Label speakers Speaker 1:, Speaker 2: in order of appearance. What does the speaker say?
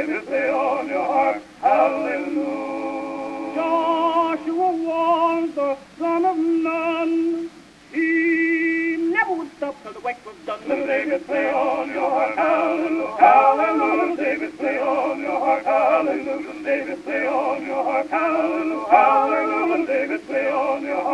Speaker 1: David, say on your heart, hallelujah. Joshua was the son of Nun. He never would stop till the work was done. Little David, say on your heart, hallelujah, hallelujah. David, say on your heart, hallelujah. David, say on your heart, hallelujah, hallelujah. David, say on your heart.